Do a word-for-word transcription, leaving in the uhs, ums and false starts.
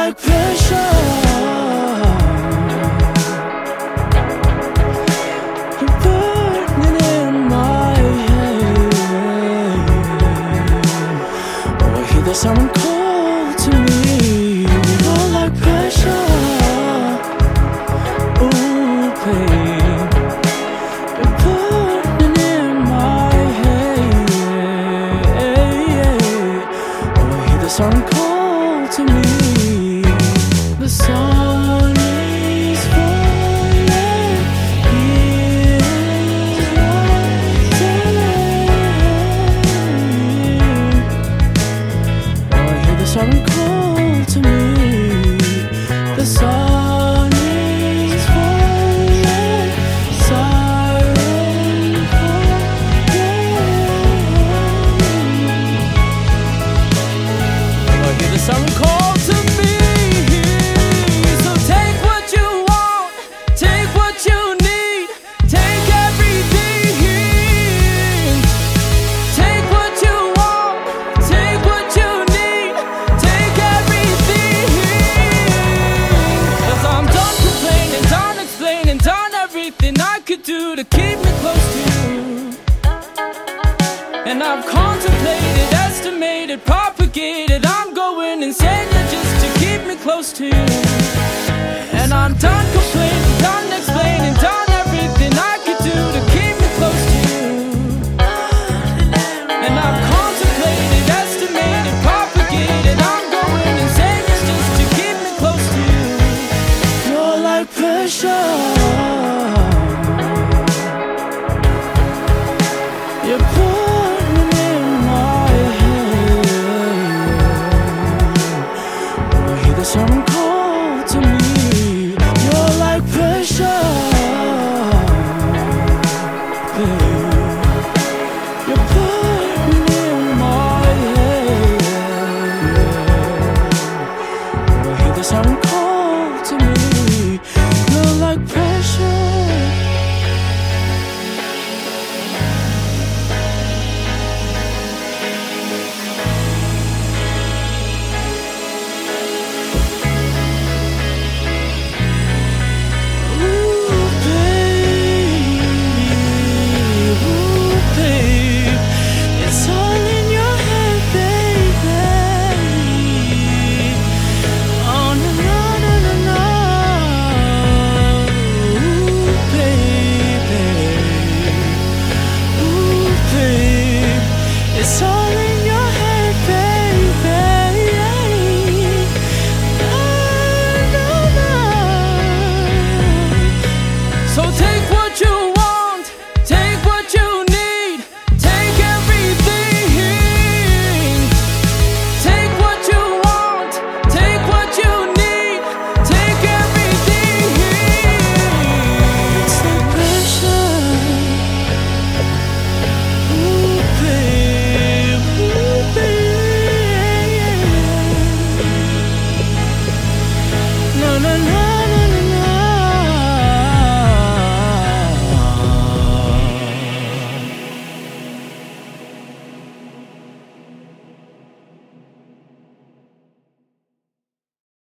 like pressure. You're burning in my head. Oh, I hear the siren call to me. You're like pressure. Ooh, babe, you're burning in my head. Oh, I hear the siren call to me. The sun is falling, here's rising. Oh, I hear the siren call to me. The sun is falling, siren calling. Oh, I hear the siren call to me. So take what you want, take what you need, take everything. Take what you want, take what you need, take everything. Cause I'm done complaining, done explaining, done everything I could do to keep me close to you. And I've contemplated, estimated, propagated, I'm going insane just to keep me close to you.